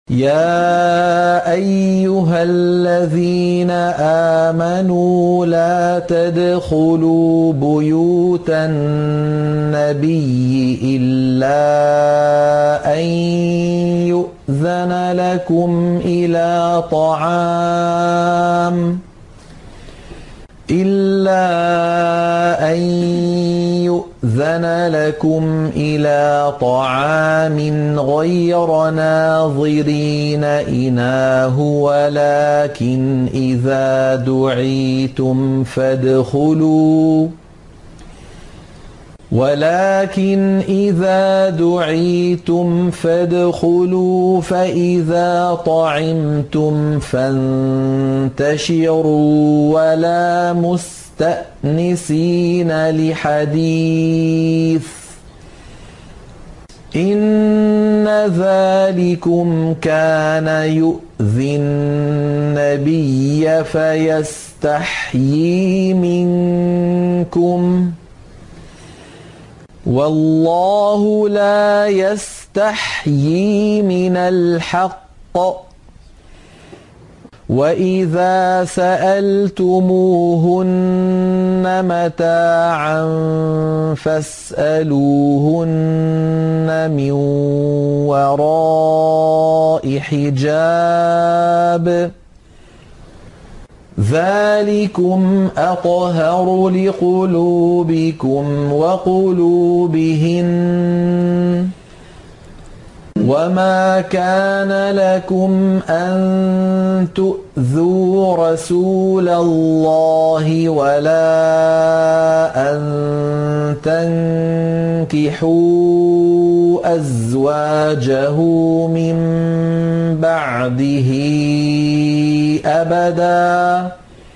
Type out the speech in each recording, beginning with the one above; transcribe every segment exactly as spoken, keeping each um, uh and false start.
يَا أَيُّهَا الَّذِينَ آمَنُوا لَا تَدْخُلُوا بُيُوتَ النَّبِيِّ إِلَّا أَن يُؤْذَنَ لَكُمْ إِلَىٰ طَعَامٍ إِلَّا أَن يُؤْذَنَ لَكُمْ إِلَىٰ طَعَامٍ غَيْرَ نَاظِرِينَ إِنَاهُ وَلَٰكِنْ إِذَا دُعِيتُمْ فَادْخُلُوا ولكن إذا دعيتم فادخلوا فإذا طعمتم فانتشروا ولا مستأنسين لحديث إن ذلكم كان يؤذي النبي فيستحيي منكم والله لا يستحيي من الحق وإذا سألتموهن متاعا فاسألوهن من وراء حجاب ذلكم أطهر لقلوبكم وقلوبهن وما كان لكم أن تؤذوا رسول الله ولا أن تنكحوا أزواجه من بعده أبدا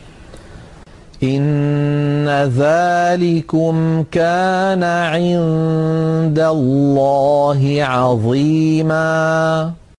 إن ذلكم كان عند الله عظيما